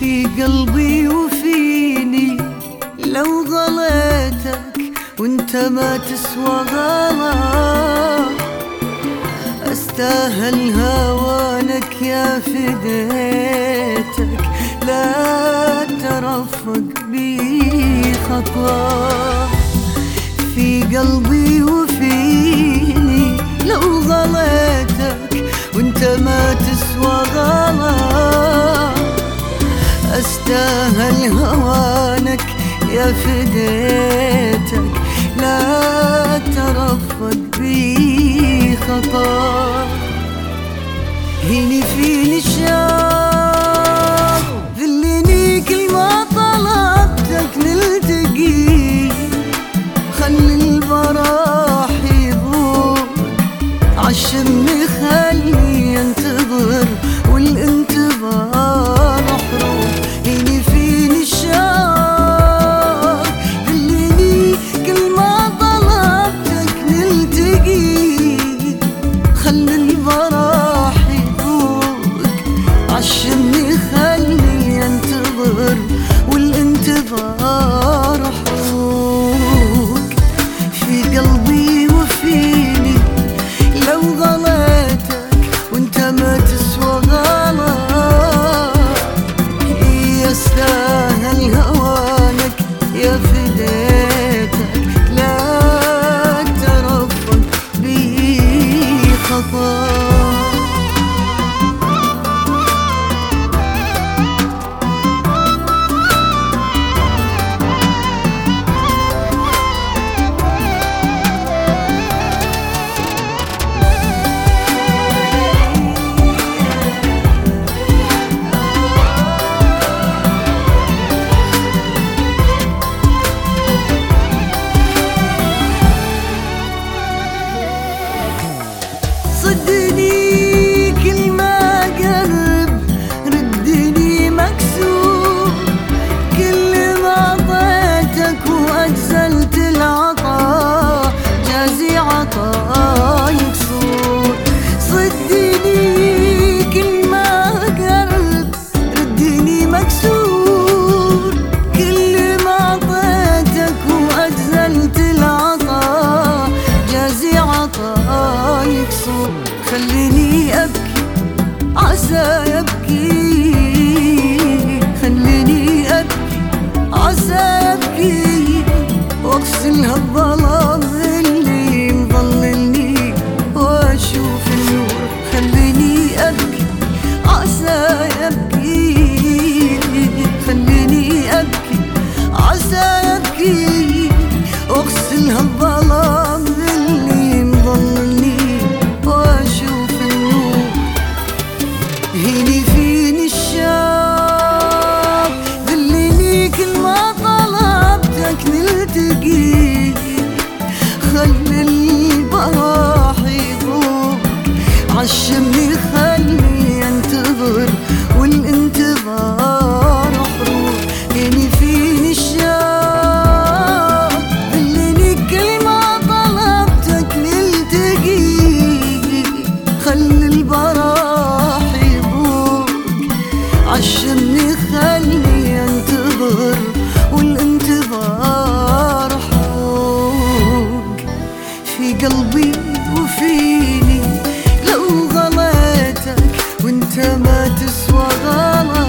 في قلبي وفيني لو غليتك وانت ما تسوى غلا، استاهل هوانك يا فديتك، لا ترفق بي خطوة. في قلبي وفيني لو غليتك وانت ما تسوى غلا، استاهل هوانك يا فديتك، لا ترفق بي خطا. هيني فيني الشوق ذلني كل ما طلبتك نلتقي، خلي البراح يضوق عالشم خلي ينتظر والانتظار حروب. هيني فيني الشوق ذلني كل ما طلبتك نلتقي، خلي البراح يضوق عالشم خلي ينتظر والانتظار حروب. في قلبي وفيني لو غليتك وانت ما تسوى غلا، يستاهل هوانك يا فديتك، لا ترفق بي خطا. صدني كل ما قرب ردني مكسور، كل ما عطيتك وأجزلت العطاء جازي عطايك صور. صدني كل ما قرب ردني مكسور، كل ما عطيتك وأجزلت العطاء جازي عطايك صور. خليني أبكي عسى يبكي، خليني أبكي عسى يبكي، واغسل هالظلام اللي مظللني واشوف النور. خليني أبكي عسى يبكي، خليني أبكي عسى يبكي، واغسل هالظلام اللي مظللني واشوف النور. هيني فيني الشوق ذلني كل ما طلبتك نلتقي، خلي البراح يضوق عالشم خلي ينتظر والانتظار حروب. هيني فيني الشوق ذلني كل ما طلبتك نلتقي، خلي البراح يضوق عالشم خلي ينتظر والانتظار حروق. في قلبي وفيني لو غليتك وانت ما تسوى غلا،